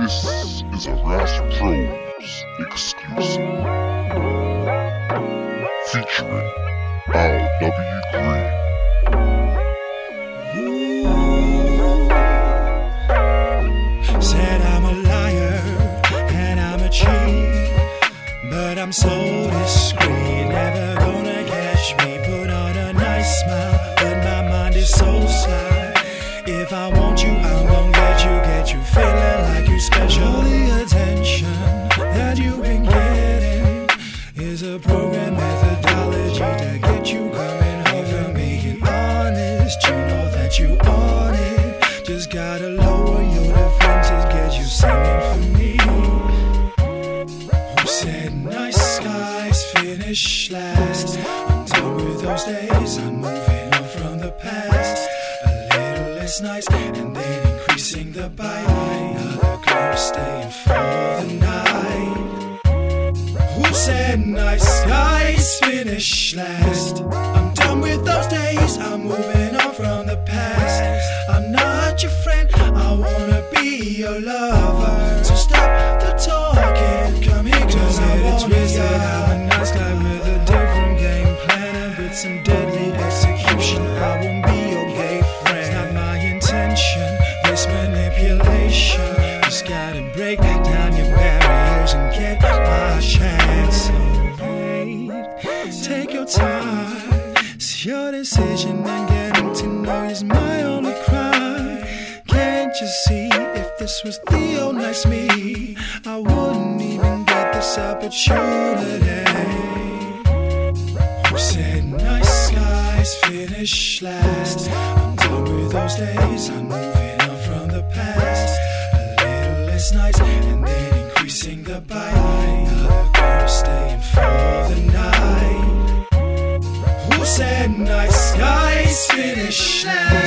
This is a Ras Pros exclusive featuring R.W. Green. Said I'm a liar and I'm a cheat, but I'm so discreet, never gonna catch me. Put on a nice smile, but my mind is so sly. If I want you, I'm gonna get you feeling like you special. The attention that you've been getting is a program methodology to get you coming home. For being honest, you know that you on it. Just gotta lower your defenses, get you singing for me. Who said nice skies finish last? I'm done with those days, I'm moving on from the past. A little less nice and then increasing the bite. Other girls staying for the night. Who said nice skies finish last? I'm done with those days, I'm moving on from the past. I'm not your friend, I wanna be your lover. So stop the talking, come here, cause I wanna twisted. I'm a nice guy with a different game plan and with some deadly execution. I won't be your gay friend, it's not my intention, this manipulation. Just gotta break down your barriers and get my chance. So wait, take your time, it's your decision, and getting to know is my only crime. Can't you see, if this was the old nice me, I wouldn't even get this opportunity. Who said nice skies finish last? I'm done with those days, I'm moving on from the past. A little less nice and then increasing the bite. Other girls staying for the night. Who said nice skies finish last?